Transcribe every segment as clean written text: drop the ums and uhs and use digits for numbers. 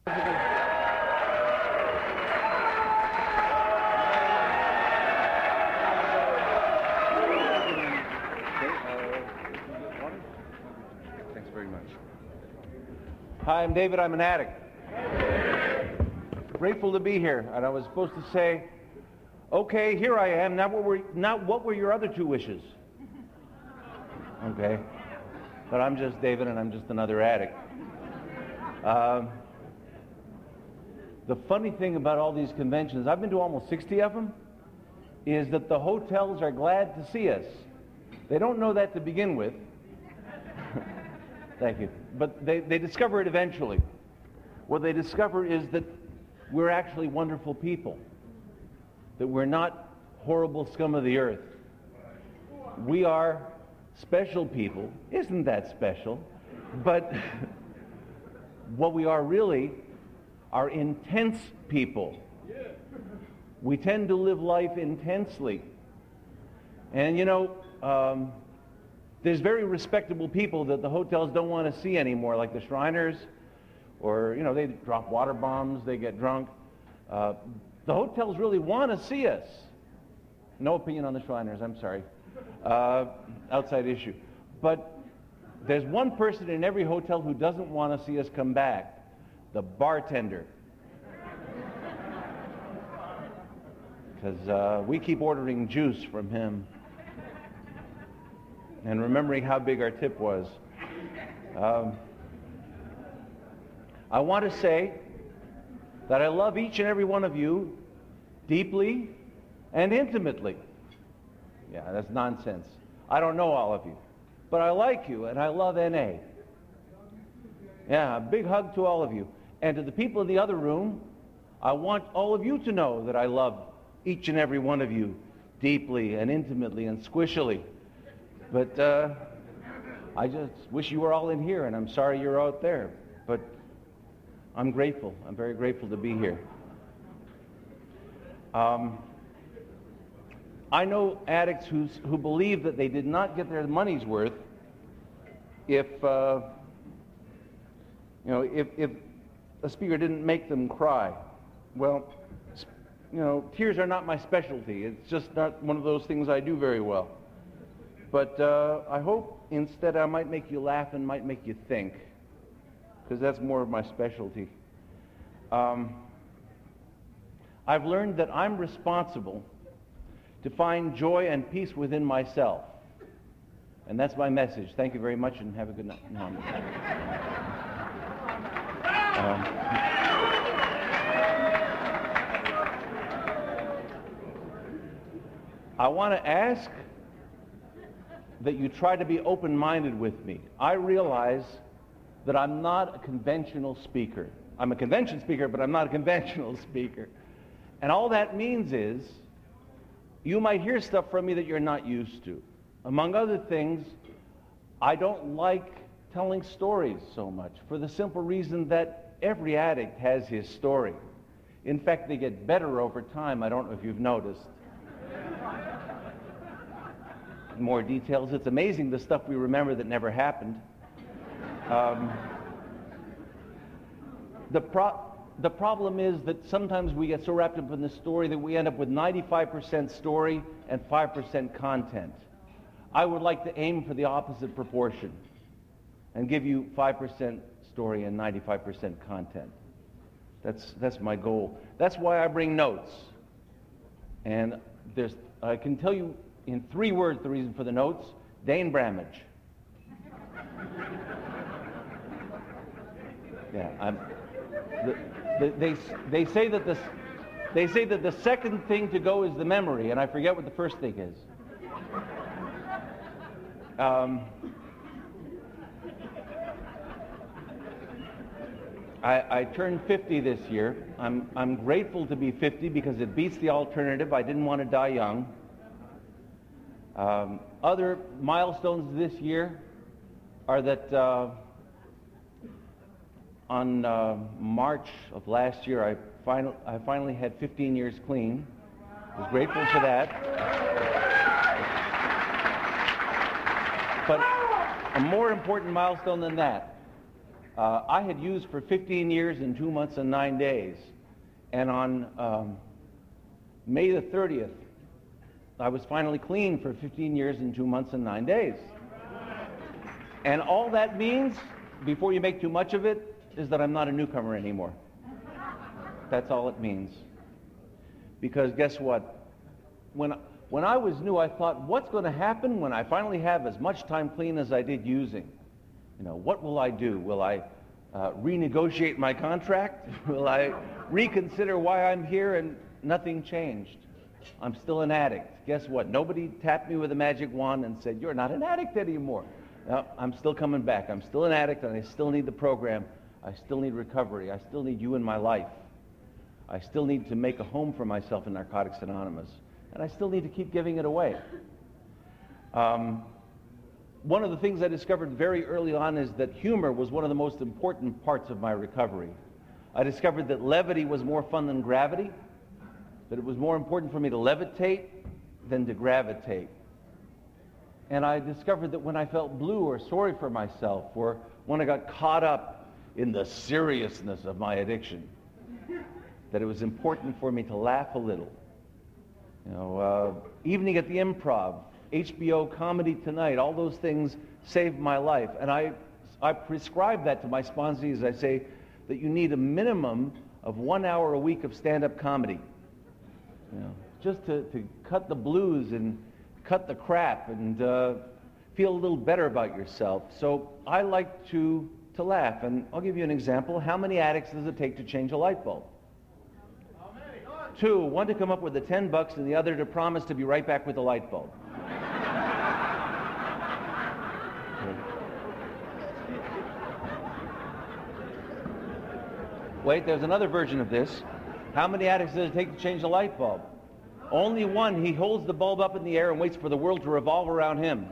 Thanks very much. Hi, I'm David. I'm an addict. Grateful to be here. And I was supposed to say, okay, here I am. Now what were your other two wishes? Okay. But I'm just David, and I'm just another addict. The funny thing about all these conventions, I've been to almost 60 of them, is that the hotels are glad to see us. They don't know that to begin with. Thank you. But they discover it eventually. What they discover is that we're actually wonderful people. That we're not horrible scum of the earth. We are special people. Isn't that special? But what we are really are intense people. We tend to live life intensely. And there's very respectable people that the hotels don't want to see anymore, like the Shriners, or, they drop water bombs, they get drunk. The hotels really want to see us. No opinion on the Shriners, I'm sorry. Outside issue. But there's one person in every hotel who doesn't want to see us come back. The bartender. Because we keep ordering juice from him. And remembering how big our tip was. I want to say that I love each and every one of you deeply and intimately. Yeah, that's nonsense. I don't know all of you. But I like you, and I love N.A. Yeah, a big hug to all of you. And to the people in the other room, I want all of you to know that I love each and every one of you deeply and intimately and squishily. But I just wish you were all in here, and I'm sorry you're out there. But I'm grateful. I'm very grateful to be here. I know addicts who believe that they did not get their money's worth if a speaker didn't make them cry. Well, tears are not my specialty. It's just not one of those things I do very well. But I hope instead I might make you laugh and might make you think, because that's more of my specialty. I've learned that I'm responsible to find joy and peace within myself. And that's my message. Thank you very much, and have a good night. No, I want to ask that you try to be open-minded with me. I realize that I'm not a conventional speaker. I'm a convention speaker, but I'm not a conventional speaker. And all that means is you might hear stuff from me that you're not used to. Among other things, I don't like telling stories so much for the simple reason that every addict has his story. In fact, they get better over time. I don't know if you've noticed. More details. It's amazing the stuff we remember that never happened. The problem is that sometimes we get so wrapped up in the story that we end up with 95% story and 5% content. I would like to aim for the opposite proportion and give you 5% story and 95% content. That's my goal. That's why I bring notes. And I can tell you in 3 words the reason for the notes: Dane Bramage. Yeah, they say that the second thing to go is the memory, and I forget what the first thing is. I turned 50 this year. I'm grateful to be 50 because it beats the alternative. I didn't want to die young. Other milestones this year are that on March of last year, I finally had 15 years clean. I was grateful for that. But a more important milestone than that, I had used for 15 years and 2 months and 9 days. And on May the 30th, I was finally clean for 15 years and 2 months and 9 days. And all that means, before you make too much of it, is that I'm not a newcomer anymore. That's all it means. Because guess what? When I was new, I thought, what's going to happen when I finally have as much time clean as I did using? What will I do? Will I renegotiate my contract? Will I reconsider why I'm here? And nothing changed. I'm still an addict. Guess what? Nobody tapped me with a magic wand and said, you're not an addict anymore. No, I'm still coming back. I'm still an addict, and I still need the program. I still need recovery. I still need you in my life. I still need to make a home for myself in Narcotics Anonymous. And I still need to keep giving it away. One of the things I discovered very early on is that humor was one of the most important parts of my recovery. I discovered that levity was more fun than gravity, that it was more important for me to levitate than to gravitate. And I discovered that when I felt blue or sorry for myself, or when I got caught up in the seriousness of my addiction, that it was important for me to laugh a little. Evening at the Improv, HBO Comedy Tonight, all those things saved my life. And I prescribe that to my sponsees. I say that you need a minimum of 1 hour a week of stand-up comedy. Just to cut the blues and cut the crap and feel a little better about yourself. So I like to laugh. And I'll give you an example. How many addicts does it take to change a light bulb? 2, one to come up with the $10 and the other to promise to be right back with the light bulb. Wait, there's another version of this. How many addicts does it take to change a light bulb? Only one. He holds the bulb up in the air and waits for the world to revolve around him.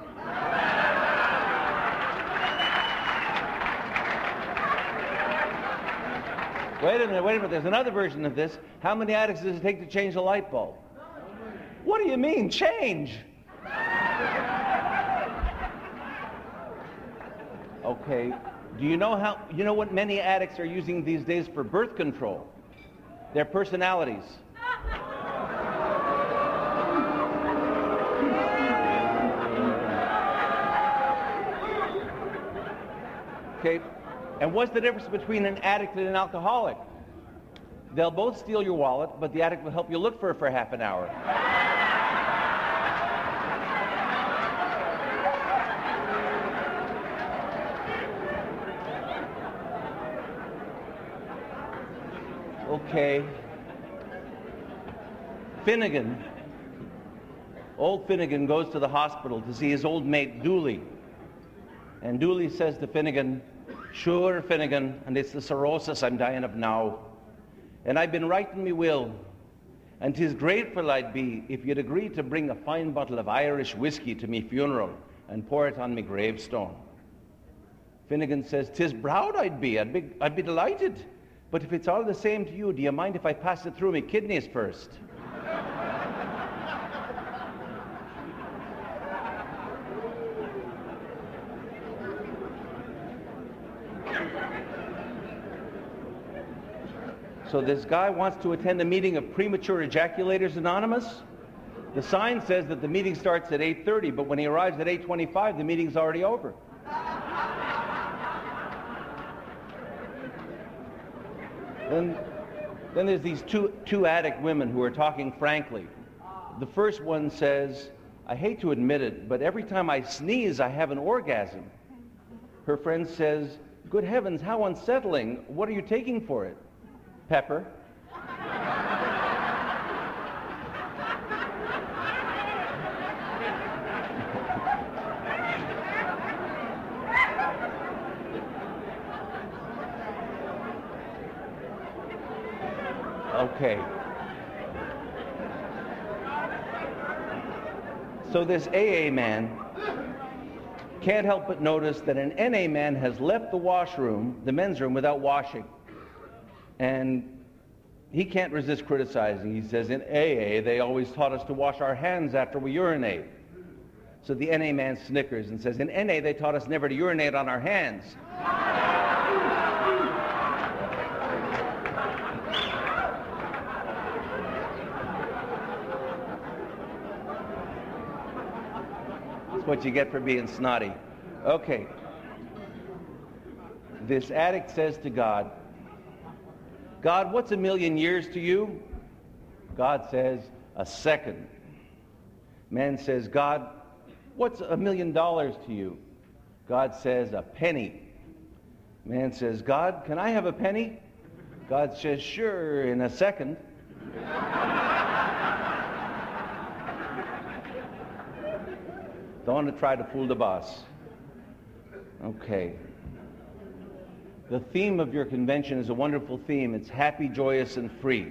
Wait a minute, there's another version of this. How many addicts does it take to change a light bulb? What do you mean, change? Okay, do you know what many addicts are using these days for birth control? Their personalities. Okay. And what's the difference between an addict and an alcoholic? They'll both steal your wallet, but the addict will help you look for it for half an hour. Okay. Finnegan. Old Finnegan goes to the hospital to see his old mate Dooley. And Dooley says to Finnegan, "Sure, Finnegan, and it's the cirrhosis I'm dying of now. And I've been writing me will, and 'tis grateful I'd be if you'd agree to bring a fine bottle of Irish whiskey to me funeral and pour it on me gravestone." Finnegan says, "'Tis proud I'd be delighted. But if it's all the same to you, do you mind if I pass it through me kidneys first?" So this guy wants to attend a meeting of Premature Ejaculators Anonymous. The sign says that the meeting starts at 8:30, but when he arrives at 8:25, the meeting's already over. Then there's these two addict women who are talking frankly. The first one says, "I hate to admit it, but every time I sneeze, I have an orgasm." Her friend says, "Good heavens, how unsettling. What are you taking for it?" "Pepper." Okay. So this AA man can't help but notice that an NA man has left the washroom, the men's room, without washing. And he can't resist criticizing. He says, "In AA, they always taught us to wash our hands after we urinate." So the NA man snickers and says, "In NA, they taught us never to urinate on our hands." That's what you get for being snotty. Okay. This addict says to God, God, what's a million years to you? God says, a second. Man says, God, what's $1 million to you? God says, a penny. Man says, God, can I have a penny? God says, sure, in a second. Don't want to try to fool the boss. Okay. The theme of your convention is a wonderful theme. It's happy, joyous, and free.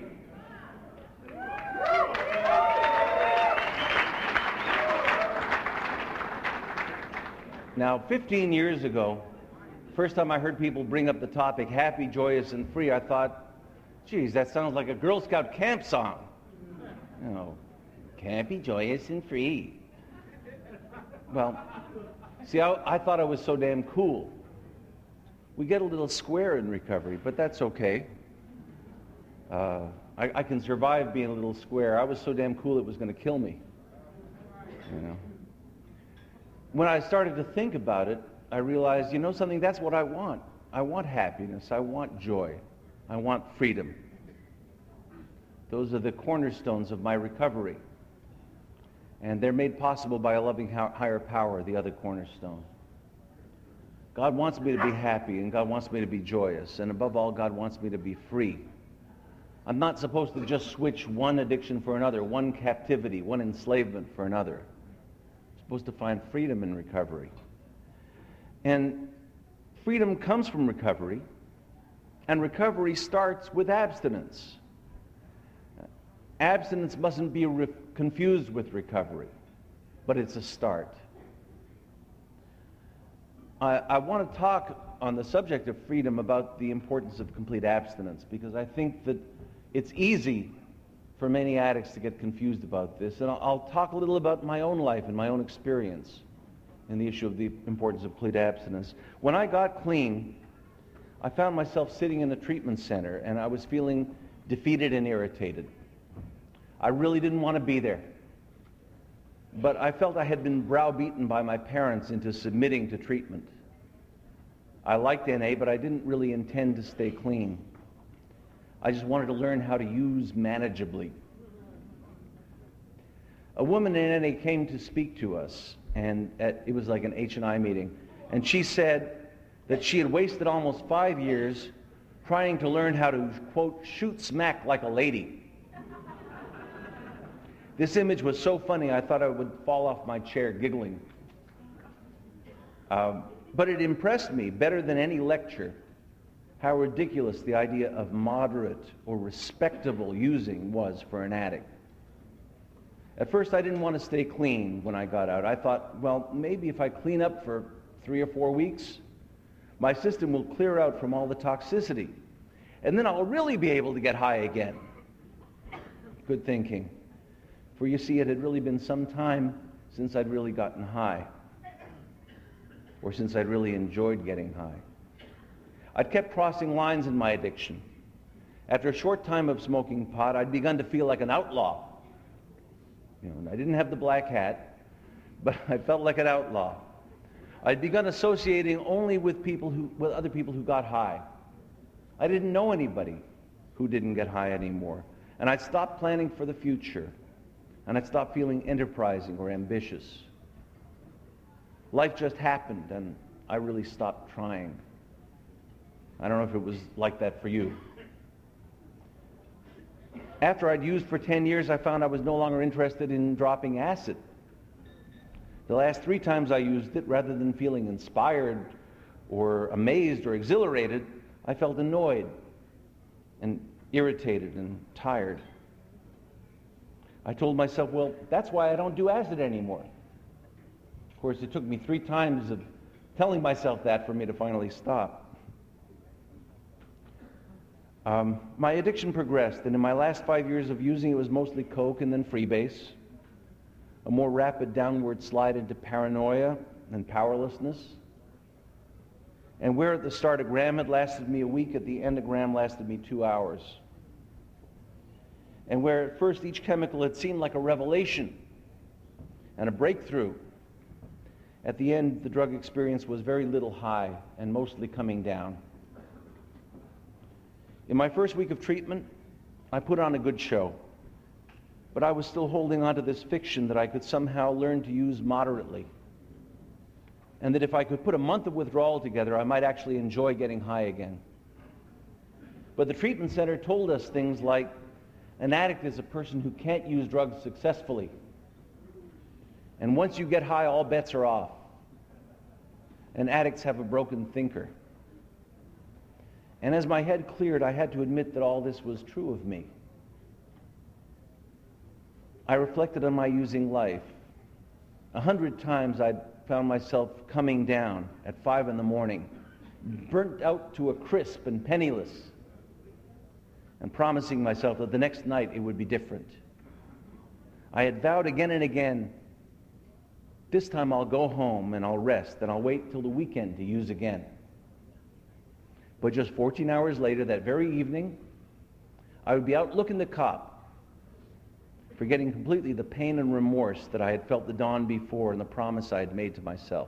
Now, 15 years ago, first time I heard people bring up the topic, happy, joyous, and free, I thought, geez, that sounds like a Girl Scout camp song. You know, happy, joyous, and free. Well, see, I thought I was so damn cool. We get a little square in recovery, but that's okay. I can survive being a little square. I was so damn cool it was going to kill me. You know. When I started to think about it, I realized, you know something, that's what I want. I want happiness. I want joy. I want freedom. Those are the cornerstones of my recovery. And they're made possible by a loving higher power, the other cornerstone. God wants me to be happy, and God wants me to be joyous. And above all, God wants me to be free. I'm not supposed to just switch one addiction for another, one captivity, one enslavement for another. I'm supposed to find freedom in recovery. And freedom comes from recovery, and recovery starts with abstinence. Abstinence mustn't be confused with recovery, but it's a start. I want to talk on the subject of freedom about the importance of complete abstinence, because I think that it's easy for many addicts to get confused about this. And I'll talk a little about my own life and my own experience in the issue of the importance of complete abstinence. When I got clean, I found myself sitting in a treatment center, and I was feeling defeated and irritated. I really didn't want to be there. But I felt I had been browbeaten by my parents into submitting to treatment. I liked NA, but I didn't really intend to stay clean. I just wanted to learn how to use manageably. A woman in NA came to speak to us, and it was like an H&I meeting, and she said that she had wasted almost 5 years trying to learn how to, quote, shoot smack like a lady. This image was so funny, I thought I would fall off my chair giggling. But it impressed me better than any lecture how ridiculous the idea of moderate or respectable using was for an addict. At first, I didn't want to stay clean when I got out. I thought, well, maybe if I clean up for 3 or 4 weeks, my system will clear out from all the toxicity, and then I'll really be able to get high again. Good thinking. For you see, it had really been some time since I'd really gotten high, or since I'd really enjoyed getting high. I'd kept crossing lines in my addiction. After a short time of smoking pot, I'd begun to feel like an outlaw. You know, and I didn't have the black hat, but I felt like an outlaw. I'd begun associating only with other people who got high. I didn't know anybody who didn't get high anymore. And I'd stopped planning for the future. And I'd stopped feeling enterprising or ambitious. Life just happened, and I really stopped trying. I don't know if it was like that for you. After I'd used for 10 years, I found I was no longer interested in dropping acid. The last 3 times I used it, rather than feeling inspired or amazed or exhilarated, I felt annoyed and irritated and tired. I told myself, well, that's why I don't do acid anymore. Of course, it took me 3 times of telling myself that for me to finally stop. My addiction progressed, and in my last 5 years of using, it was mostly coke and then freebase, a more rapid downward slide into paranoia and powerlessness. And where at the start a gram had lasted me a week, at the end a gram lasted me 2 hours. And where at first each chemical had seemed like a revelation and a breakthrough, At the end, the drug experience was very little high and mostly coming down. In my first week of treatment, I put on a good show, but I was still holding on to this fiction that I could somehow learn to use moderately, and that if I could put a month of withdrawal together, I might actually enjoy getting high again. But the treatment center told us things like, an addict is a person who can't use drugs successfully, and once you get high, all bets are off. And addicts have a broken thinker. And as my head cleared, I had to admit that all this was true of me. I reflected on my using life. 100 times I'd found myself coming down at 5 in the morning, burnt out to a crisp and penniless, and promising myself that the next night it would be different. I had vowed again and again, this time I'll go home and I'll rest and I'll wait till the weekend to use again. But just 14 hours later, that very evening, I would be out looking the cop, forgetting completely the pain and remorse that I had felt the dawn before and the promise I had made to myself.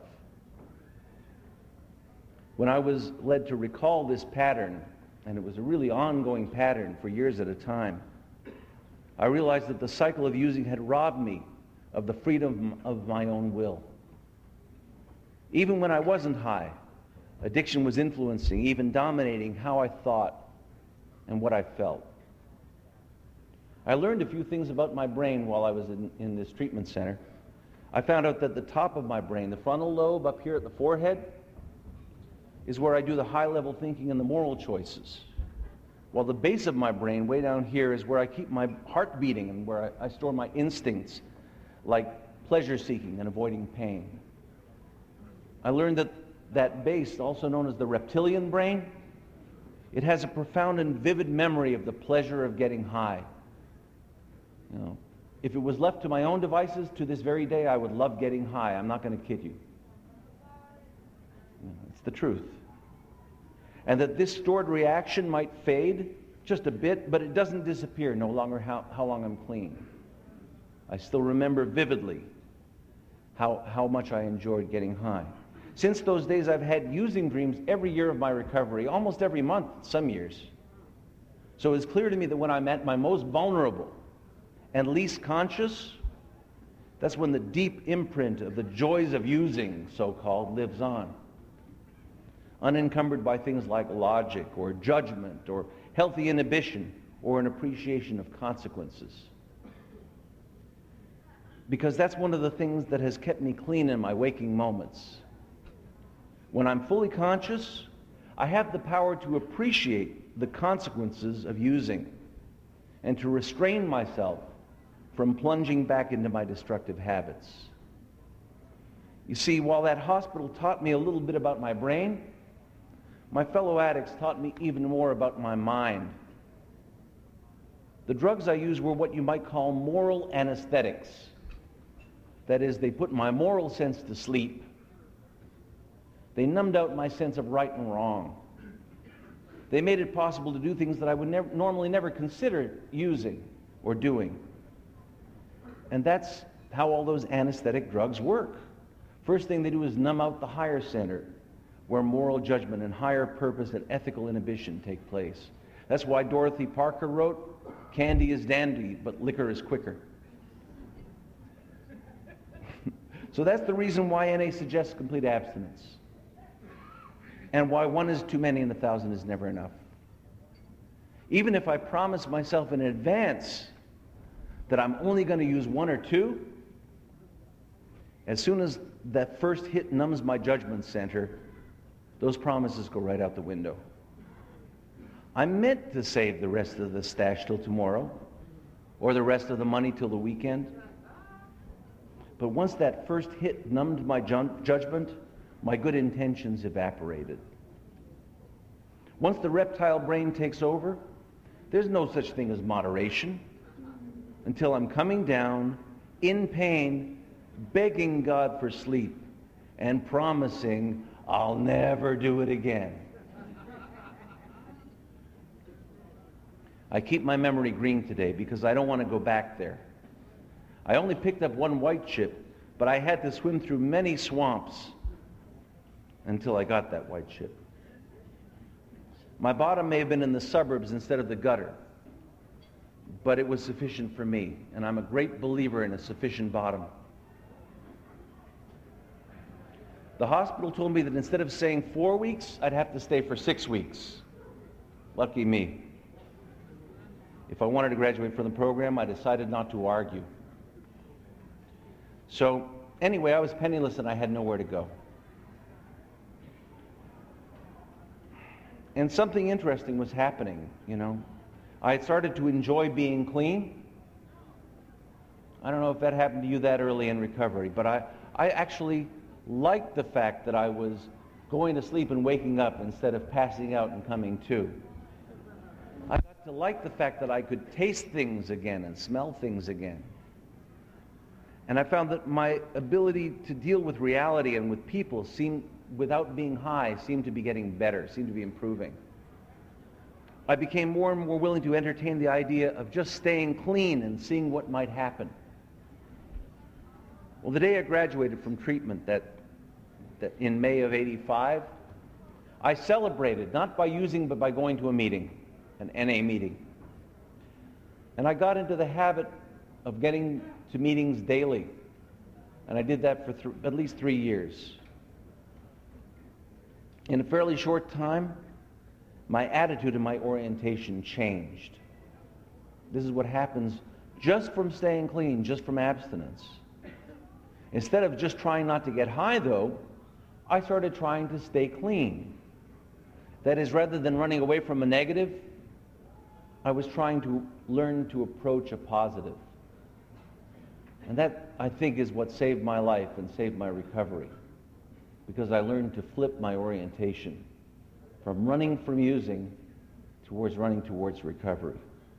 When I was led to recall this pattern, and it was a really ongoing pattern for years at a time, I realized that the cycle of using had robbed me of the freedom of my own will. Even when I wasn't high, addiction was influencing, even dominating how I thought and what I felt. I learned a few things about my brain while I was in this treatment center. I found out that the top of my brain, the frontal lobe up here at the forehead, is where I do the high-level thinking and the moral choices, while the base of my brain, way down here, is where I keep my heart beating and where I store my instincts, like pleasure-seeking and avoiding pain. I learned that that base, also known as the reptilian brain, it has a profound and vivid memory of the pleasure of getting high. You know, if it was left to my own devices, to this very day, I would love getting high. I'm not going to kid you. It's the truth. And that this stored reaction might fade just a bit, but it doesn't disappear, no longer how long I'm clean. I still remember vividly how much I enjoyed getting high. Since those days, I've had using dreams every year of my recovery, almost every month, some years. So it's clear to me that when I'm at my most vulnerable and least conscious, that's when the deep imprint of the joys of using, so-called, lives on. Unencumbered by things like logic or judgment or healthy inhibition or an appreciation of consequences. Because that's one of the things that has kept me clean in my waking moments. When I'm fully conscious, I have the power to appreciate the consequences of using and to restrain myself from plunging back into my destructive habits. You see, while that hospital taught me a little bit about my brain, my fellow addicts taught me even more about my mind. The drugs I used were what you might call moral anesthetics. That is, they put my moral sense to sleep. They numbed out my sense of right and wrong. They made it possible to do things that I would normally never consider using or doing. And that's how all those anesthetic drugs work. First thing they do is numb out the higher center, where moral judgment and higher purpose and ethical inhibition take place. That's why Dorothy Parker wrote, "Candy is dandy, but liquor is quicker." So that's the reason why NA suggests complete abstinence, and why one is too many and 1,000 is never enough. Even if I promise myself in advance that I'm only going to use 1 or 2, as soon as that first hit numbs my judgment center, those promises go right out the window. I'm meant to save the rest of the stash till tomorrow, or the rest of the money till the weekend. But once that first hit numbed my judgment, my good intentions evaporated. Once the reptile brain takes over, there's no such thing as moderation until I'm coming down in pain, begging God for sleep and promising I'll never do it again. I keep my memory green today because I don't want to go back there. I only picked up 1 white chip but I had to swim through many swamps until I got that white ship. My bottom may have been in the suburbs instead of the gutter, but it was sufficient for me, and I'm a great believer in a sufficient bottom. The hospital told me that instead of staying 4 weeks, I'd have to stay for 6 weeks. Lucky me. If I wanted to graduate from the program, I decided not to argue. So anyway, I was penniless and I had nowhere to go. And something interesting was happening, I had started to enjoy being clean. I don't know if that happened to you that early in recovery, but I actually liked the fact that I was going to sleep and waking up instead of passing out and coming to. I got to like the fact that I could taste things again and smell things again. And I found that my ability to deal with reality and with people without being high, seemed to be getting better, seemed to be improving. I became more and more willing to entertain the idea of just staying clean and seeing what might happen. Well, the day I graduated from treatment, that in May of '85, I celebrated, not by using, but by going to a meeting, an NA meeting. And I got into the habit of getting to meetings daily. And I did that for at least 3 years. In a fairly short time, my attitude and my orientation changed. This is what happens just from staying clean, just from abstinence. Instead of just trying not to get high, though, I started trying to stay clean. That is, rather than running away from a negative, I was trying to learn to approach a positive. And that, I think, is what saved my life and saved my recovery, because I learned to flip my orientation from running from using towards running towards recovery.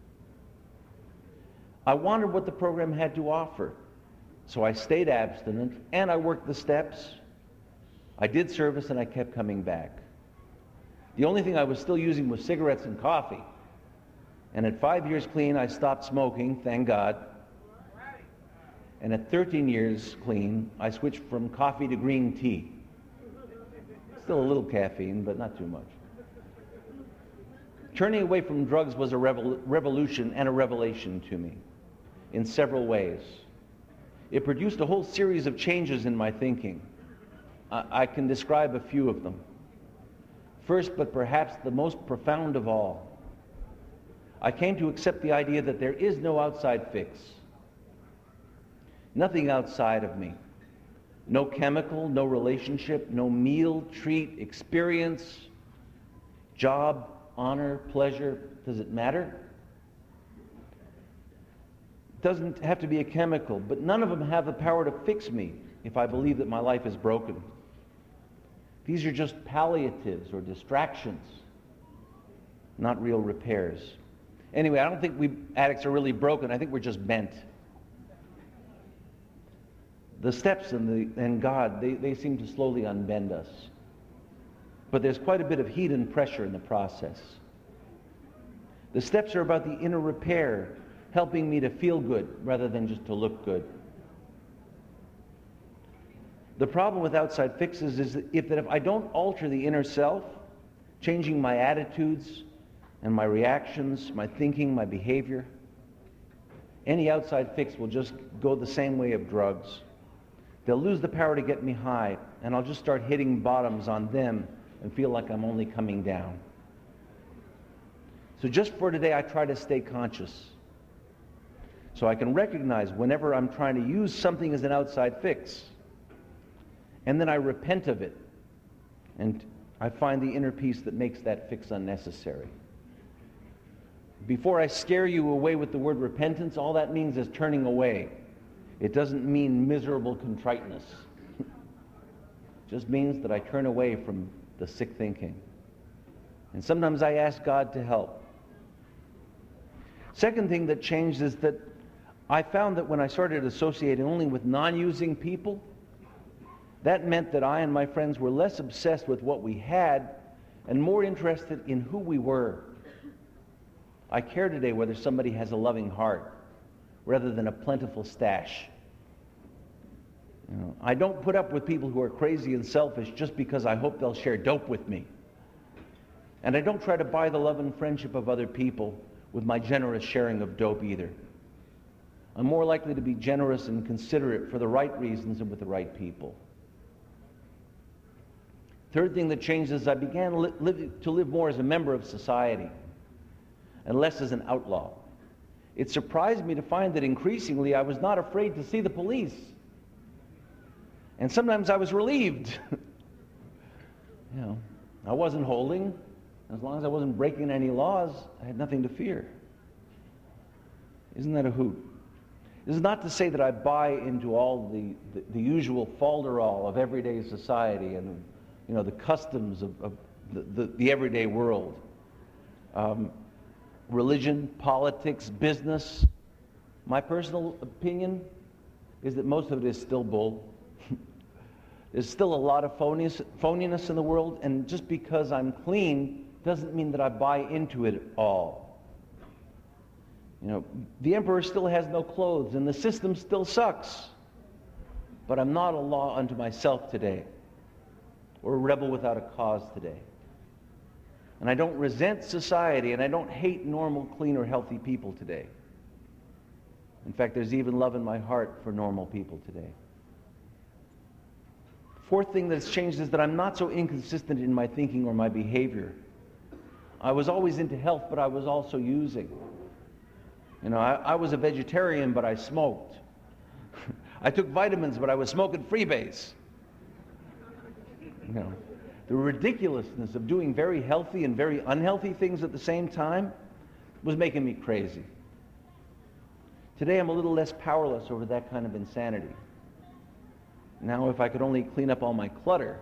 I wondered what the program had to offer, so I stayed abstinent and I worked the steps. I did service and I kept coming back. The only thing I was still using was cigarettes and coffee. And at 5 years clean, I stopped smoking, thank God. And at 13 years clean, I switched from coffee to green tea. Still a little caffeine, but not too much. Turning away from drugs was a revolution and a revelation to me in several ways. It produced a whole series of changes in my thinking. I can describe a few of them. First, but perhaps the most profound of all, I came to accept the idea that there is no outside fix. Nothing outside of me. No chemical, no relationship, no meal, treat, experience, job, honor, pleasure. Does it matter? It doesn't have to be a chemical, but none of them have the power to fix me if I believe that my life is broken. These are just palliatives or distractions, not real repairs. Anyway, I don't think we addicts are really broken. I think we're just bent. The steps and God, they seem to slowly unbend us. But there's quite a bit of heat and pressure in the process. The steps are about the inner repair, helping me to feel good rather than just to look good. The problem with outside fixes is that if I don't alter the inner self, changing my attitudes and my reactions, my thinking, my behavior, any outside fix will just go the same way of drugs. They'll lose the power to get me high, and I'll just start hitting bottoms on them and feel like I'm only coming down. So just for today, I try to stay conscious, so I can recognize whenever I'm trying to use something as an outside fix, and then I repent of it, and I find the inner peace that makes that fix unnecessary. Before I scare you away with the word repentance, all that means is turning away. It doesn't mean miserable contriteness. It just means that I turn away from the sick thinking. And sometimes I ask God to help. Second thing that changed is that I found that when I started associating only with non-using people, that meant that I and my friends were less obsessed with what we had and more interested in who we were. I care today whether somebody has a loving heart rather than a plentiful stash. I don't put up with people who are crazy and selfish just because I hope they'll share dope with me. And I don't try to buy the love and friendship of other people with my generous sharing of dope either. I'm more likely to be generous and considerate for the right reasons and with the right people. Third thing that changed is I began to live more as a member of society and less as an outlaw. It surprised me to find that increasingly I was not afraid to see the police. And sometimes I was relieved. I wasn't holding. As long as I wasn't breaking any laws, I had nothing to fear. Isn't that a hoot? This is not to say that I buy into all the usual falderall of everyday society and the customs of the everyday world. Religion, politics, business. My personal opinion is that most of it is still bull. There's still a lot of phoniness in the world, and just because I'm clean doesn't mean that I buy into it all. The emperor still has no clothes, and the system still sucks. But I'm not a law unto myself today, or a rebel without a cause today. And I don't resent society, and I don't hate normal, clean, or healthy people today. In fact, there's even love in my heart for normal people today. Fourth thing that's changed is that I'm not so inconsistent in my thinking or my behavior. I was always into health, but I was also using. I was a vegetarian, but I smoked. I took vitamins, but I was smoking freebase. The ridiculousness of doing very healthy and very unhealthy things at the same time was making me crazy. Today I'm a little less powerless over that kind of insanity. Now if I could only clean up all my clutter.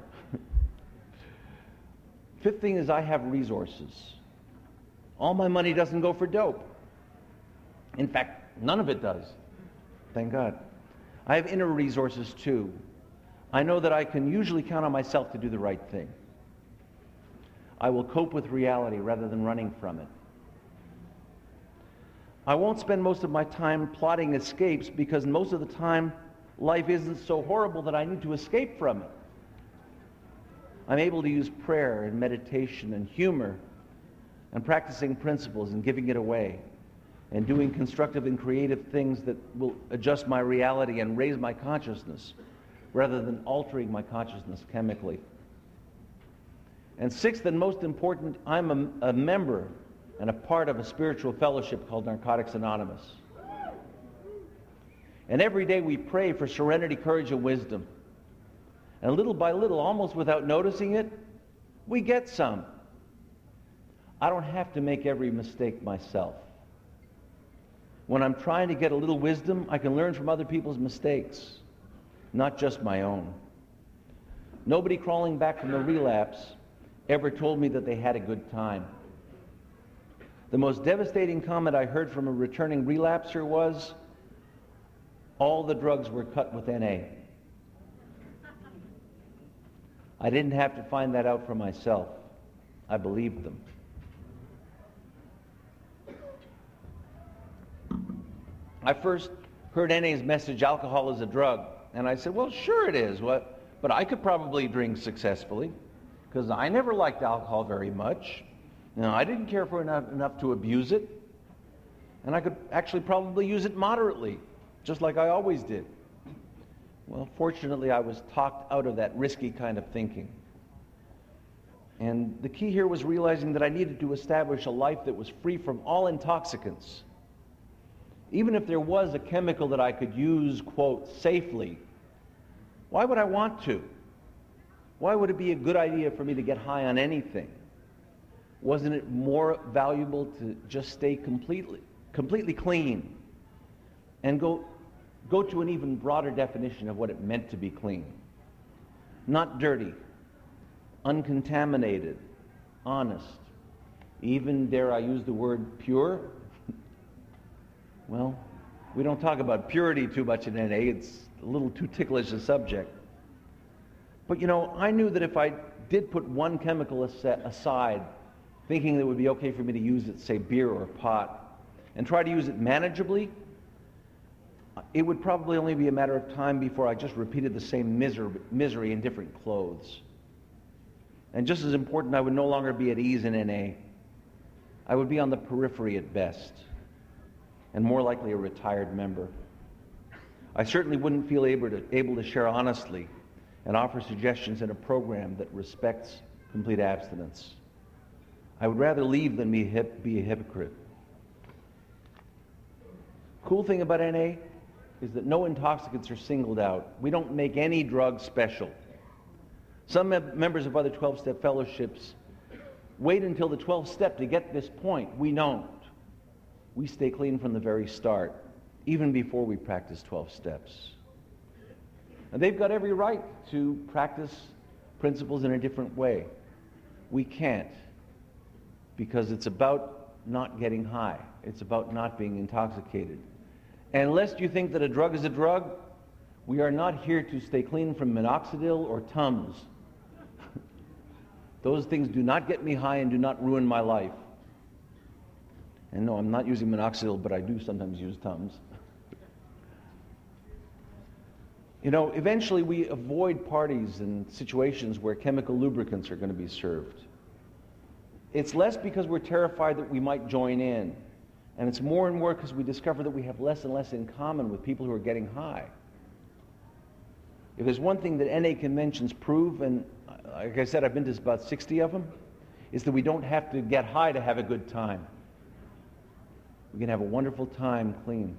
Fifth thing is I have resources. All my money doesn't go for dope. In fact, none of it does. Thank God. I have inner resources too. I know that I can usually count on myself to do the right thing. I will cope with reality rather than running from it. I won't spend most of my time plotting escapes because most of the time life isn't so horrible that I need to escape from it. I'm able to use prayer and meditation and humor and practicing principles and giving it away and doing constructive and creative things that will adjust my reality and raise my consciousness rather than altering my consciousness chemically. And sixth and most important, I'm a member and a part of a spiritual fellowship called Narcotics Anonymous. And every day we pray for serenity, courage, and wisdom. And little by little, almost without noticing it, we get some. I don't have to make every mistake myself. When I'm trying to get a little wisdom, I can learn from other people's mistakes, not just my own. Nobody crawling back from a relapse ever told me that they had a good time. The most devastating comment I heard from a returning relapser was, all the drugs were cut with NA. I didn't have to find that out for myself. I believed them. I first heard NA's message, alcohol is a drug. And I said, well, sure it is. But I could probably drink successfully because I never liked alcohol very much. I didn't care for it enough to abuse it. And I could actually probably use it moderately, just like I always did. Well, fortunately, I was talked out of that risky kind of thinking. And the key here was realizing that I needed to establish a life that was free from all intoxicants. Even if there was a chemical that I could use, quote, safely, why would I want to? Why would it be a good idea for me to get high on anything? Wasn't it more valuable to just stay completely clean and go to an even broader definition of what it meant to be clean? Not dirty, uncontaminated, honest, even, dare I use the word, pure? Well, we don't talk about purity too much in NA. It's a little too ticklish a subject. But I knew that if I did put one chemical aside, thinking that it would be okay for me to use it, say beer or pot, and try to use it manageably, it would probably only be a matter of time before I just repeated the same misery in different clothes. And just as important, I would no longer be at ease in NA. I would be on the periphery at best, and more likely a retired member. I certainly wouldn't feel able to share honestly and offer suggestions in a program that respects complete abstinence. I would rather leave than be a hypocrite. Cool thing about NA is that no intoxicants are singled out. We don't make any drug special. Some members of other 12-step fellowships wait until the 12th step to get this point. We don't. We stay clean from the very start, even before we practice 12 steps. And they've got every right to practice principles in a different way. We can't, because it's about not getting high. It's about not being intoxicated. And lest you think that a drug is a drug, we are not here to stay clean from minoxidil or Tums. Those things do not get me high and do not ruin my life. And no, I'm not using minoxidil, but I do sometimes use Tums. You know, eventually we avoid parties and situations where chemical lubricants are going to be served. It's less because we're terrified that we might join in, and it's more and more because we discover that we have less and less in common with people who are getting high. If there's one thing that NA conventions prove, and like I said, I've been to about 60 of them, is that we don't have to get high to have a good time. We can have a wonderful time clean.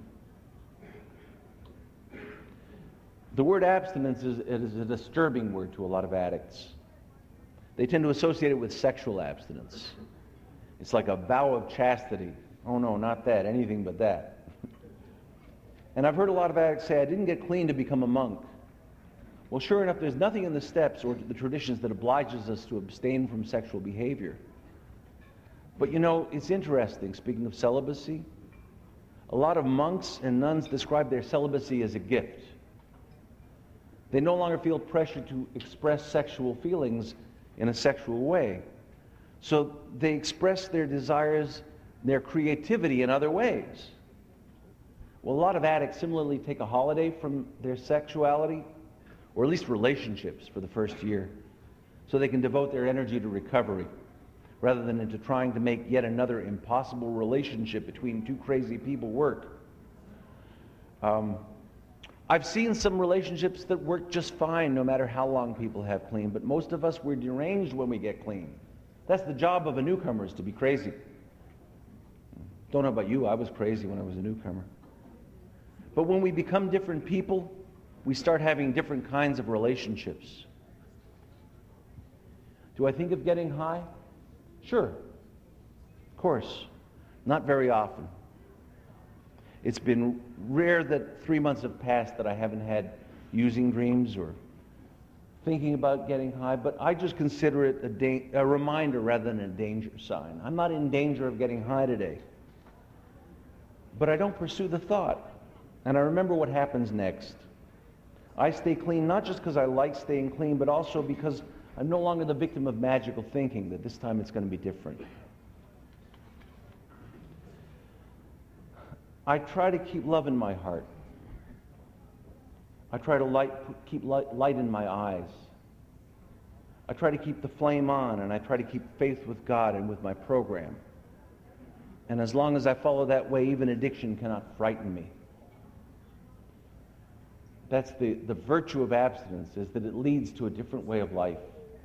The word abstinence is a disturbing word to a lot of addicts. They tend to associate it with sexual abstinence. It's like a vow of chastity. Oh no, not that, anything but that. And I've heard a lot of addicts say, I didn't get clean to become a monk. Well, sure enough, there's nothing in the steps or the traditions that obliges us to abstain from sexual behavior. But you know, it's interesting, speaking of celibacy, a lot of monks and nuns describe their celibacy as a gift. They no longer feel pressure to express sexual feelings in a sexual way. So they express their desires, their creativity in other ways. Well, a lot of addicts similarly take a holiday from their sexuality, or at least relationships, for the first year, so they can devote their energy to recovery, rather than into trying to make yet another impossible relationship between two crazy people work. I've seen some relationships that work just fine no matter how long people have clean, but most of us, we're deranged when we get clean. That's the job of a newcomer, is to be crazy. Don't know about you, I was crazy when I was a newcomer. But when we become different people, we start having different kinds of relationships. Do I think of getting high? Sure, of course, not very often. It's been rare that 3 months have passed that I haven't had using dreams or thinking about getting high, but I just consider it a reminder rather than a danger sign. I'm not in danger of getting high today, but I don't pursue the thought, and I remember what happens next. I stay clean not just because I like staying clean, but also because I'm no longer the victim of magical thinking that this time it's going to be different. I try to keep love in my heart. I try to keep light in my eyes. I try to keep the flame on, and I try to keep faith with God and with my program. And as long as I follow that way, even addiction cannot frighten me. That's the virtue of abstinence, is that it leads to a different way of life.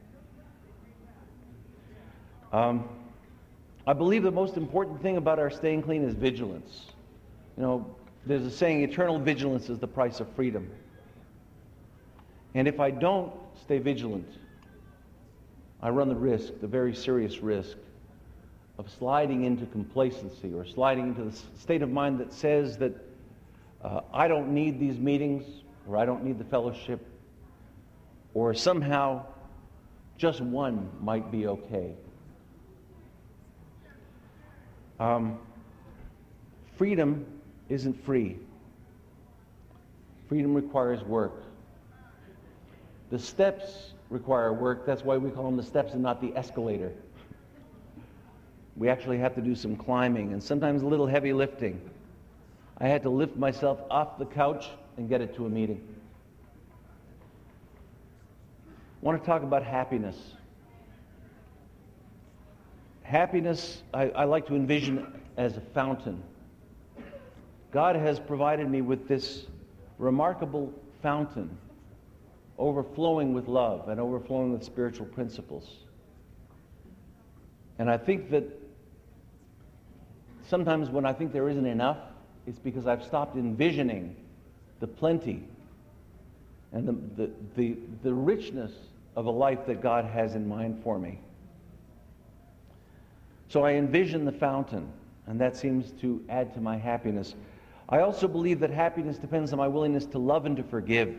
I believe the most important thing about our staying clean is vigilance. You know, there's a saying, eternal vigilance is the price of freedom. And if I don't stay vigilant, I run the very serious risk, of sliding into complacency or sliding into the state of mind that says that I don't need these meetings, or I don't need the fellowship, or somehow just one might be okay. Freedom isn't free. Freedom requires work. The steps require work. That's why we call them the steps and not the escalator. We actually have to do some climbing and sometimes a little heavy lifting. I had to lift myself off the couch and get it to a meeting. I want to talk about happiness. Happiness, I like to envision as a fountain. God has provided me with this remarkable fountain, overflowing with love and overflowing with spiritual principles. And I think that sometimes when I think there isn't enough, it's because I've stopped envisioning the plenty and the richness of a life that God has in mind for me. So I envision the fountain, and that seems to add to my happiness. I also believe that happiness depends on my willingness to love and to forgive.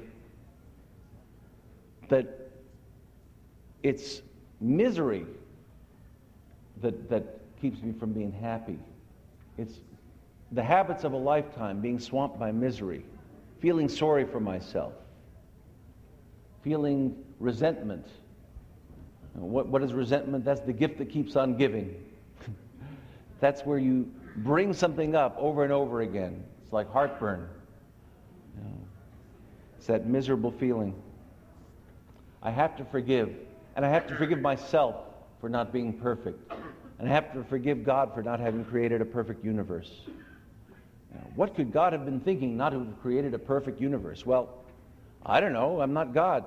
That it's misery that keeps me from being happy. It's the habits of a lifetime being swamped by misery, feeling sorry for myself, feeling resentment. What is resentment? That's the gift that keeps on giving. That's where you bring something up over and over again. It's like heartburn. It's that miserable feeling. I have to forgive, and I have to forgive myself for not being perfect, and I have to forgive God for not having created a perfect universe. What could God have been thinking not to have created a perfect universe? Well, I don't know. I'm not God.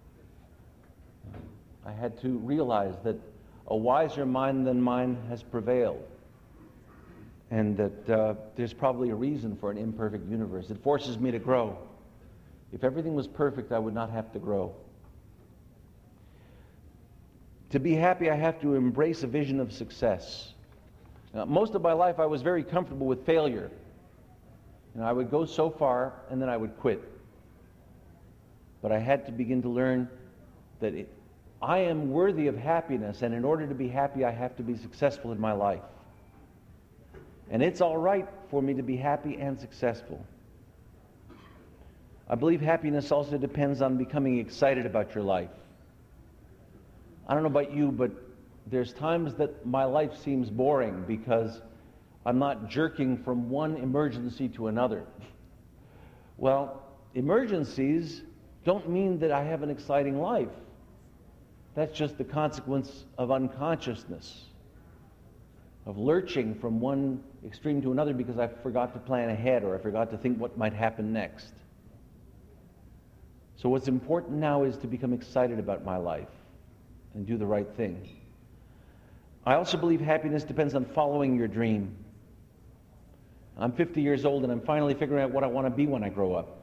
I had to realize that a wiser mind than mine has prevailed, and that there's probably a reason for an imperfect universe. It forces me to grow. If everything was perfect, I would not have to grow. To be happy, I have to embrace a vision of success. Most of my life, I was very comfortable with failure. I would go so far, and then I would quit. But I had to begin to learn that I am worthy of happiness, and in order to be happy, I have to be successful in my life. And it's all right for me to be happy and successful. I believe happiness also depends on becoming excited about your life. I don't know about you, but there's times that my life seems boring because I'm not jerking from one emergency to another. Well, emergencies don't mean that I have an exciting life. That's just the consequence of unconsciousness, of lurching from one extreme to another because I forgot to plan ahead or I forgot to think what might happen next. So what's important now is to become excited about my life and do the right thing. I also believe happiness depends on following your dream. I'm 50 years old and I'm finally figuring out what I want to be when I grow up.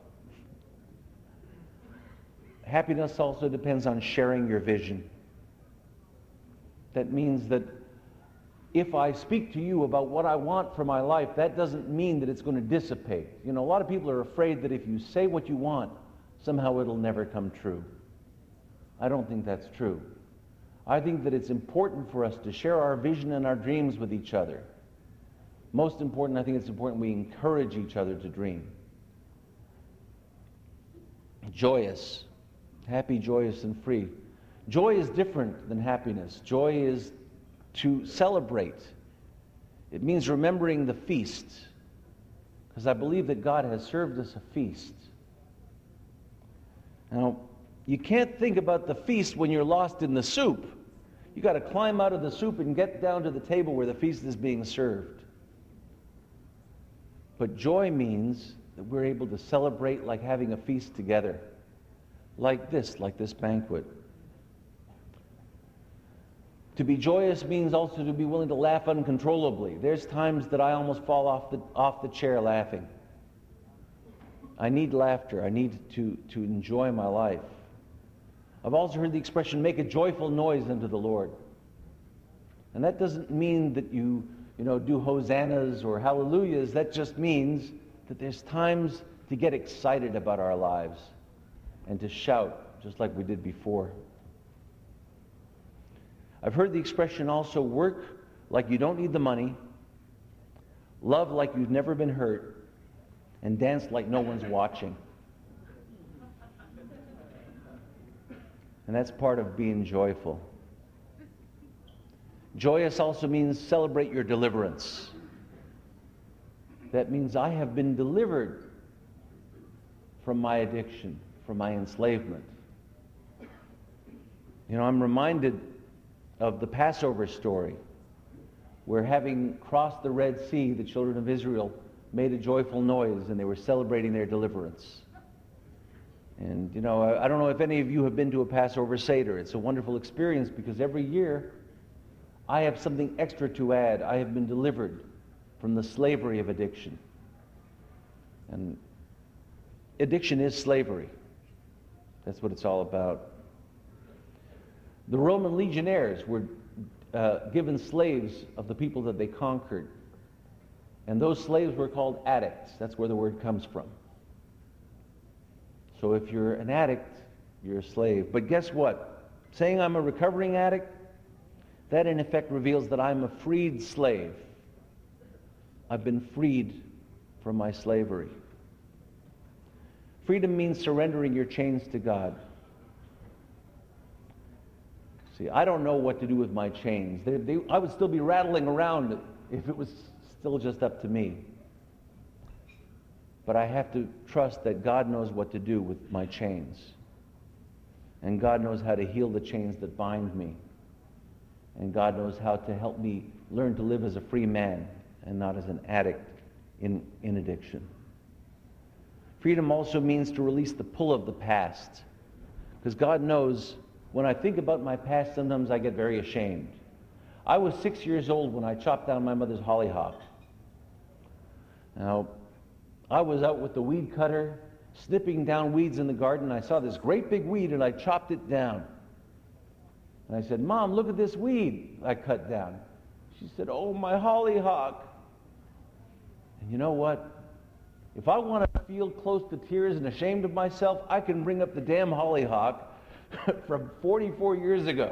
Happiness also depends on sharing your vision. That means that if I speak to you about what I want for my life, that doesn't mean that it's going to dissipate. A lot of people are afraid that if you say what you want, somehow it'll never come true. I don't think that's true. I think that it's important for us to share our vision and our dreams with each other. Most important, I think it's important we encourage each other to dream. Joyous. Happy, joyous, and free. Joy is different than happiness. Joy is to celebrate. It means remembering the feast, because I believe that God has served us a feast. Now, you can't think about the feast when you're lost in the soup. You got to climb out of the soup and get down to the table where the feast is being served. But joy means that we're able to celebrate like having a feast together, like this banquet. To be joyous means also to be willing to laugh uncontrollably. There's times that I almost fall off the chair laughing. I need laughter. I need to enjoy my life. I've also heard the expression, make a joyful noise unto the Lord. And that doesn't mean that you do hosannas or hallelujahs. That just means that there's times to get excited about our lives and to shout, just like we did before. I've heard the expression also, work like you don't need the money, love like you've never been hurt, and dance like no one's watching. And that's part of being joyful. Joyous also means celebrate your deliverance. that means I have been delivered from my addiction, from my enslavement. You know, I'm reminded of the Passover story, where having crossed the Red Sea, the children of Israel made a joyful noise and they were celebrating their deliverance. And, you know, I don't know if any of you have been to a Passover Seder. It's a wonderful experience because every year I have something extra to add. I have been delivered from the slavery of addiction. And addiction is slavery. That's what it's all about. The Roman legionnaires were given slaves of the people that they conquered. And those slaves were called addicts. That's where the word comes from. So if you're an addict, you're a slave. But guess what? Saying I'm a recovering addict, that in effect reveals that I'm a freed slave. I've been freed from my slavery. Freedom means surrendering your chains to God. See, I don't know what to do with my chains. I would still be rattling around if it was still just up to me. But I have to trust that God knows what to do with my chains. And God knows how to heal the chains that bind me. And God knows how to help me learn to live as a free man and not as an addict in addiction. Freedom also means to release the pull of the past. Because God knows when I think about my past, sometimes I get very ashamed. I was 6 years old when I chopped down my mother's hollyhock. Now, I was out with the weed cutter, snipping down weeds in the garden. I saw this great big weed and I chopped it down. And I said, "Mom, look at this weed I cut down." She said, "Oh, my hollyhock." And you know what? If I want to feel close to tears and ashamed of myself, I can bring up the damn hollyhock from 44 years ago.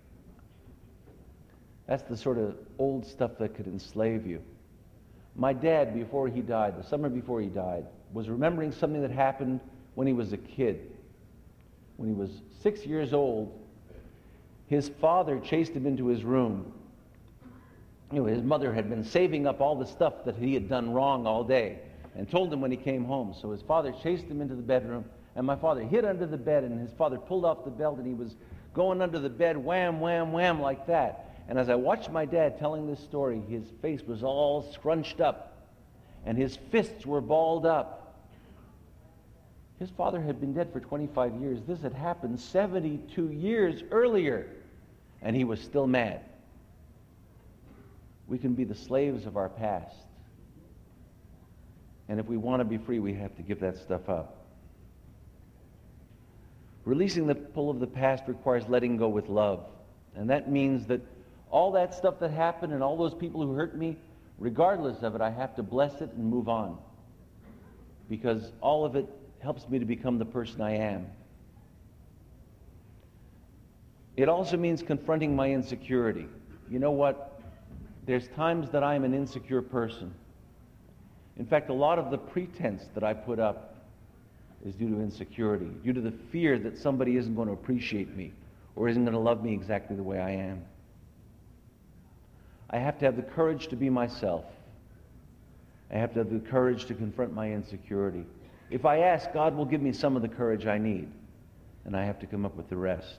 That's the sort of old stuff that could enslave you. My dad, before he died, the summer before he died, was remembering something that happened when he was a kid. When he was 6 years old, his father chased him into his room. You know, his mother had been saving up all the stuff that he had done wrong all day and told him when he came home. So his father chased him into the bedroom, and my father hid under the bed, and his father pulled off the belt, and he was going under the bed, wham, wham, wham, like that. And as I watched my dad telling this story, his face was all scrunched up, and his fists were balled up. His father had been dead for 25 years. This had happened 72 years earlier, and he was still mad. We can be the slaves of our past. And if we want to be free, we have to give that stuff up. Releasing the pull of the past requires letting go with love. And that means that all that stuff that happened and all those people who hurt me, regardless of it, I have to bless it and move on. Because all of it helps me to become the person I am. It also means confronting my insecurity. You know what? There's times that I'm an insecure person. In fact, a lot of the pretense that I put up is due to insecurity, due to the fear that somebody isn't going to appreciate me or isn't going to love me exactly the way I am. I have to have the courage to be myself. I have to have the courage to confront my insecurity. If I ask, God will give me some of the courage I need, and I have to come up with the rest.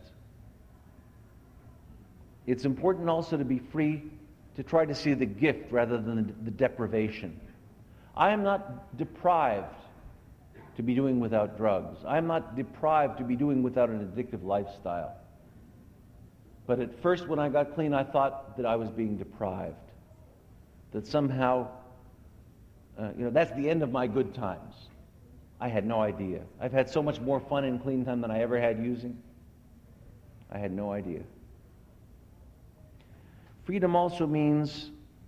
It's important also to be free to try to see the gift rather than the deprivation. I am not deprived to be doing without drugs. I am not deprived to be doing without an addictive lifestyle. But at first, when I got clean, I thought that I was being deprived. That somehow, that's the end of my good times. I had no idea. I've had so much more fun in clean time than I ever had using. I had no idea. Freedom also means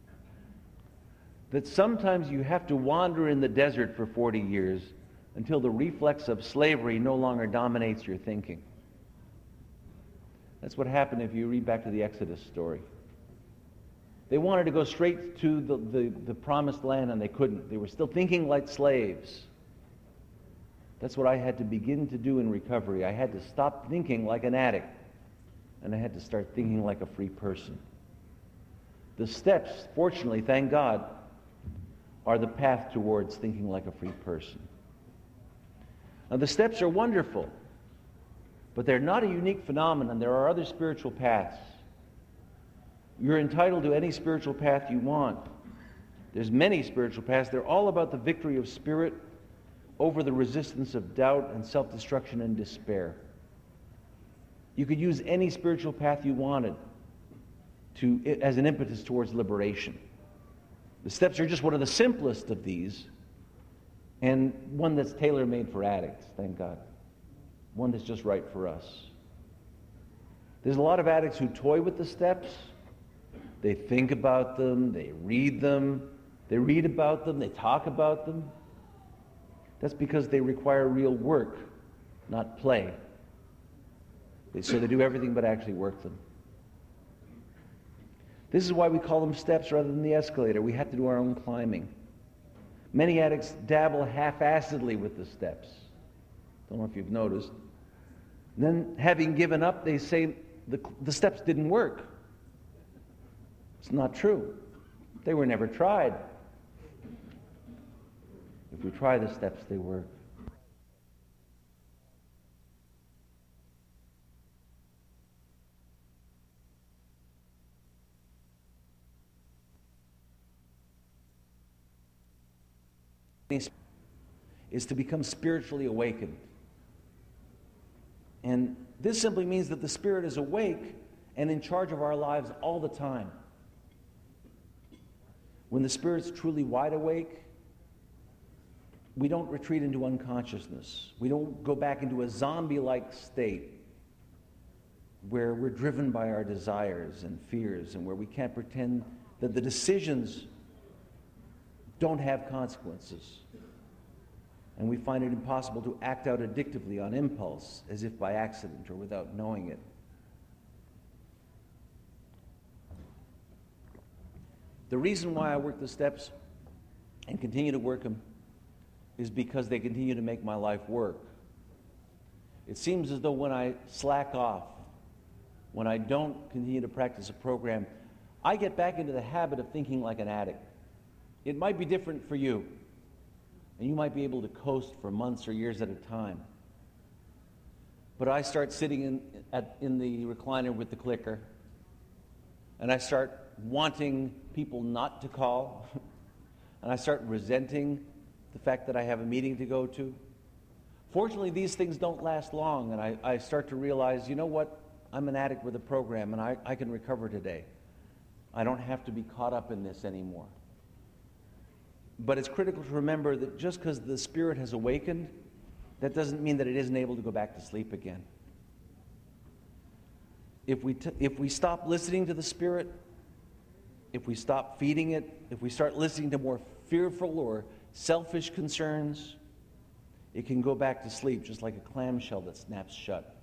that sometimes you have to wander in the desert for 40 years until the reflex of slavery no longer dominates your thinking. That's what happened if you read back to the Exodus story. They wanted to go straight to the promised land, and they couldn't. They were still thinking like slaves. That's what I had to begin to do in recovery. I had to stop thinking like an addict, and I had to start thinking like a free person. The steps, fortunately, thank God, are the path towards thinking like a free person. Now, the steps are wonderful, but they're not a unique phenomenon. There are other spiritual paths. You're entitled to any spiritual path you want. There's many spiritual paths. They're all about the victory of spirit over the resistance of doubt and self-destruction and despair. You could use any spiritual path you wanted as an impetus towards liberation. The steps are just one of the simplest of these, and one that's tailor-made for addicts, thank God. One that's just right for us. There's a lot of addicts who toy with the steps. They think about them, they read about them, they talk about them. That's because they require real work, not play. So they do everything but actually work them. This is why we call them steps rather than the escalator. We have to do our own climbing. Many addicts dabble half-assedly with the steps. Don't know if you've noticed. And then, having given up, they say the steps didn't work. It's not true. They were never tried. If we try the steps, they work. Is to become spiritually awakened. And this simply means that the Spirit is awake and in charge of our lives all the time. When the Spirit's truly wide awake, we don't retreat into unconsciousness. We don't go back into a zombie-like state where we're driven by our desires and fears and where we can't pretend that the decisions don't have consequences. And we find it impossible to act out addictively on impulse, as if by accident or without knowing it. The reason why I work the steps and continue to work them is because they continue to make my life work. It seems as though when I slack off, when I don't continue to practice a program, I get back into the habit of thinking like an addict. It might be different for you, and you might be able to coast for months or years at a time. But I start sitting in the recliner with the clicker, and I start wanting people not to call, and I start resenting the fact that I have a meeting to go to. Fortunately, these things don't last long, and I start to realize, you know what? I'm an addict with a program, and I can recover today. I don't have to be caught up in this anymore. But it's critical to remember that just because the Spirit has awakened, that doesn't mean that it isn't able to go back to sleep again. If we stop listening to the Spirit, if we stop feeding it, if we start listening to more fearful or selfish concerns, it can go back to sleep just like a clamshell that snaps shut.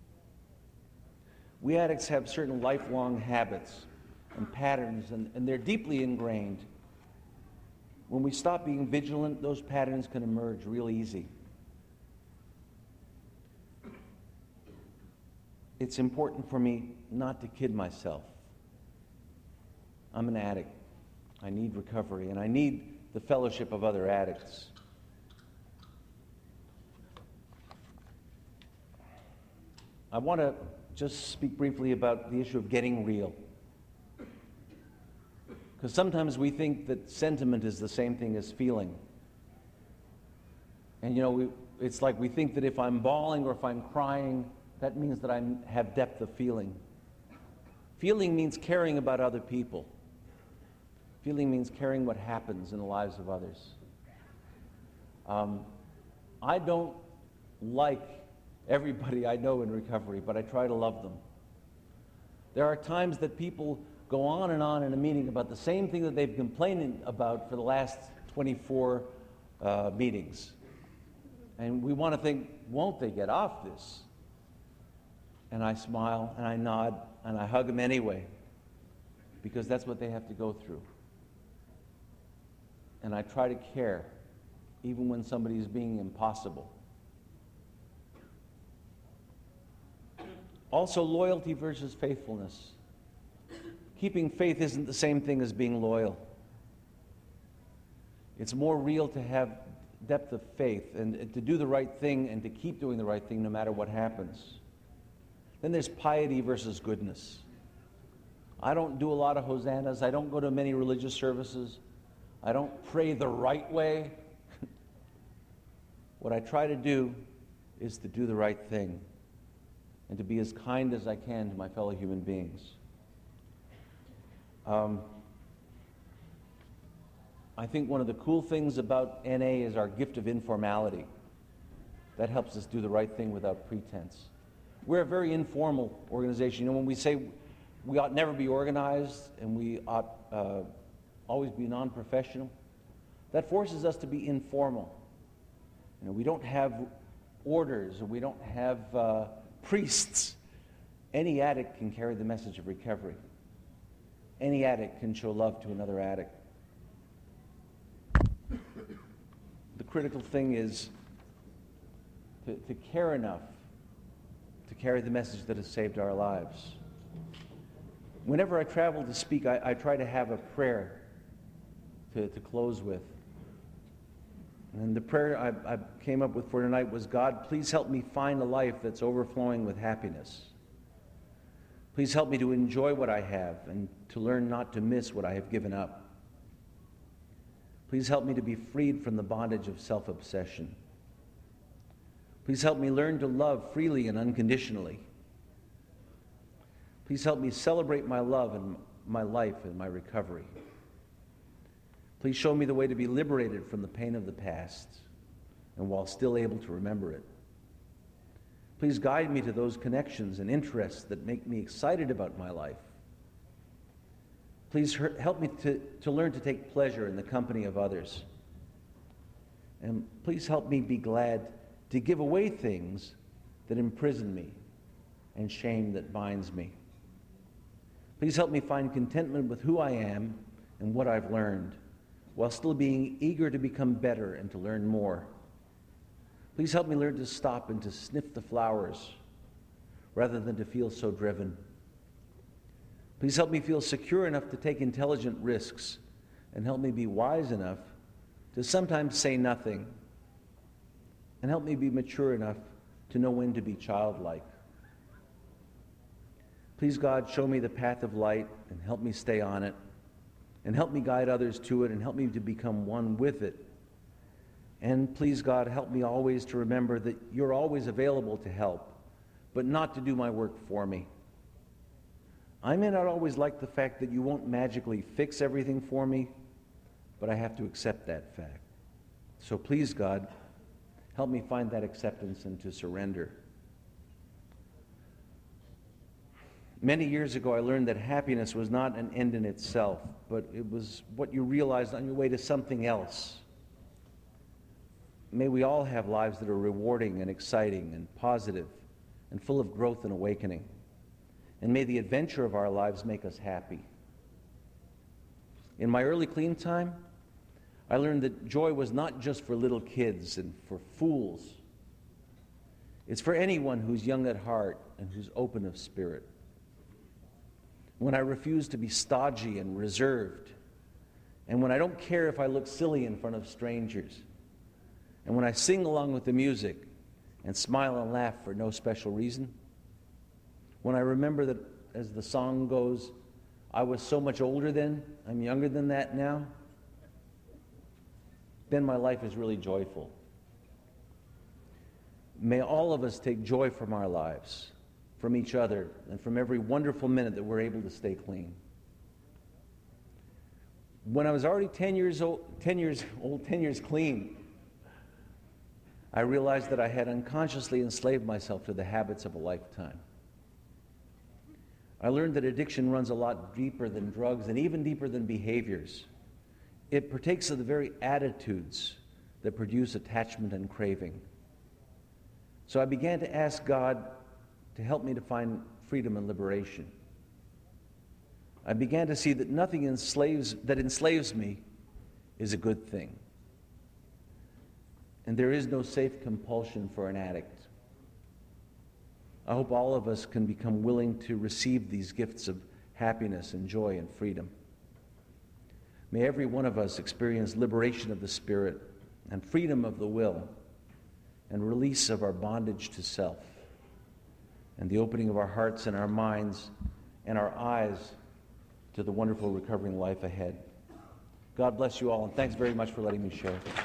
We addicts have certain lifelong habits and patterns, and they're deeply ingrained. When we stop being vigilant, those patterns can emerge real easy. It's important for me not to kid myself. I'm an addict. I need recovery, and I need the fellowship of other addicts. I want to just speak briefly about the issue of getting real. Because sometimes we think that sentiment is the same thing as feeling. And it's like we think that if I'm bawling or if I'm crying, that means that I have depth of feeling. Feeling means caring about other people. Feeling means caring what happens in the lives of others. I don't like everybody I know in recovery, but I try to love them. There are times that people go on in a meeting about the same thing that they've complained about for the last 24 meetings. And we want to think, won't they get off this? And I smile, and I nod, and I hug them anyway, because that's what they have to go through. And I try to care, even when somebody is being impossible. Also, loyalty versus faithfulness. Keeping faith isn't the same thing as being loyal. It's more real to have depth of faith and to do the right thing and to keep doing the right thing no matter what happens. Then there's piety versus goodness. I don't do a lot of hosannas. I don't go to many religious services. I don't pray the right way. What I try to do is to do the right thing and to be as kind as I can to my fellow human beings. I think one of the cool things about NA is our gift of informality. That helps us do the right thing without pretense. We're a very informal organization. You know, when we say we ought never be organized and we ought always be non-professional, that forces us to be informal. You know, we don't have orders, or we don't have priests. Any addict can carry the message of recovery. Any addict can show love to another addict. The critical thing is to care enough to carry the message that has saved our lives. Whenever I travel to speak, I try to have a prayer to close with. And the prayer I came up with for tonight was, God, please help me find a life that's overflowing with happiness. Please help me to enjoy what I have and to learn not to miss what I have given up. Please help me to be freed from the bondage of self-obsession. Please help me learn to love freely and unconditionally. Please help me celebrate my love and my life and my recovery. Please show me the way to be liberated from the pain of the past, and while still able to remember it. Please guide me to those connections and interests that make me excited about my life. Please help me to learn to take pleasure in the company of others. And please help me be glad to give away things that imprison me and shame that binds me. Please help me find contentment with who I am and what I've learned, while still being eager to become better and to learn more. Please help me learn to stop and to sniff the flowers rather than to feel so driven. Please help me feel secure enough to take intelligent risks, and help me be wise enough to sometimes say nothing, and help me be mature enough to know when to be childlike. Please, God, show me the path of light and help me stay on it, and help me guide others to it, and help me to become one with it. And please, God, help me always to remember that you're always available to help, but not to do my work for me. I may not always like the fact that you won't magically fix everything for me, but I have to accept that fact. So please, God, help me find that acceptance and to surrender. Many years ago, I learned that happiness was not an end in itself, but it was what you realized on your way to something else. May we all have lives that are rewarding and exciting and positive and full of growth and awakening. And may the adventure of our lives make us happy. In my early clean time, I learned that joy was not just for little kids and for fools. It's for anyone who's young at heart and who's open of spirit. When I refuse to be stodgy and reserved, and when I don't care if I look silly in front of strangers, and when I sing along with the music and smile and laugh for no special reason, when I remember that, as the song goes, I was so much older then, I'm younger than that now, then my life is really joyful. May all of us take joy from our lives, from each other, and from every wonderful minute that we're able to stay clean. When I was already 10 years clean, I realized that I had unconsciously enslaved myself to the habits of a lifetime. I learned that addiction runs a lot deeper than drugs and even deeper than behaviors. It partakes of the very attitudes that produce attachment and craving. So I began to ask God to help me to find freedom and liberation. I began to see that nothing that enslaves me is a good thing. And there is no safe compulsion for an addict. I hope all of us can become willing to receive these gifts of happiness and joy and freedom. May every one of us experience liberation of the spirit and freedom of the will and release of our bondage to self and the opening of our hearts and our minds and our eyes to the wonderful recovering life ahead. God bless you all, and thanks very much for letting me share.